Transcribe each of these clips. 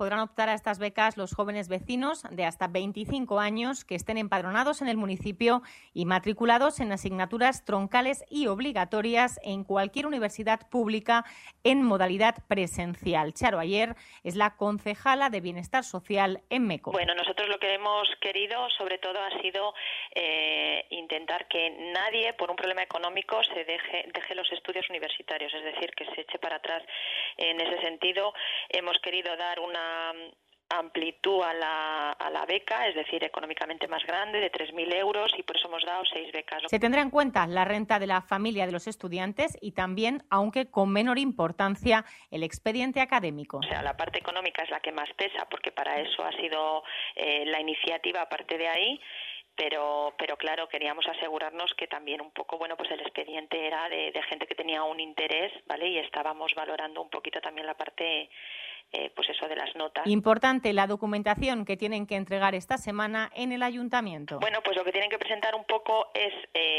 podrán optar a estas becas los jóvenes vecinos de hasta 25 años que estén empadronados en el municipio y matriculados en asignaturas troncales y obligatorias en cualquier universidad pública en modalidad presencial. Charo Ayer es la concejala de Bienestar Social en MECO. Bueno, nosotros lo que hemos querido sobre todo ha sido intentar que nadie por un problema económico se deje los estudios universitarios, es decir, que se eche para atrás. En ese sentido, hemos querido dar una amplitud a la beca, es decir, económicamente más grande, de 3.000 euros, y por eso hemos dado 6 becas. Se tendrá en cuenta la renta de la familia de los estudiantes y también, aunque con menor importancia, el expediente académico. O sea, la parte económica es la que más pesa, porque para eso ha sido la iniciativa, aparte de ahí. Pero claro, queríamos asegurarnos que también un poco, bueno, pues el expediente era de gente que tenía un interés, ¿vale? Y estábamos valorando un poquito también la parte, pues eso, de las notas. Importante la documentación que tienen que entregar esta semana en el ayuntamiento. Bueno, pues lo que tienen que presentar un poco es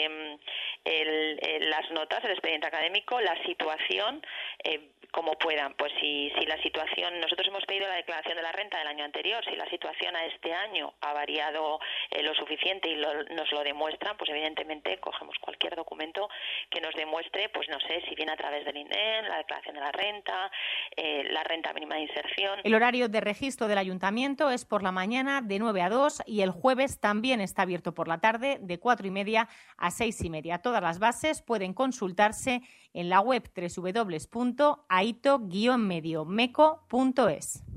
las notas, el expediente académico, la situación, como puedan. Pues si la situación, nosotros hemos pedido la declaración de la renta del año anterior, si la situación a este año ha variado lo suficiente y nos lo demuestran, pues evidentemente cogemos cualquier documento que nos demuestre, pues no sé, si viene a través del INEM, la declaración de la renta mínima de inserción. El horario de registro del ayuntamiento es por la mañana de 9 a 2 y el jueves también está abierto por la tarde de 4:30 a 6:30. Todas las bases pueden consultarse en la web www.aito-mediomeco.es.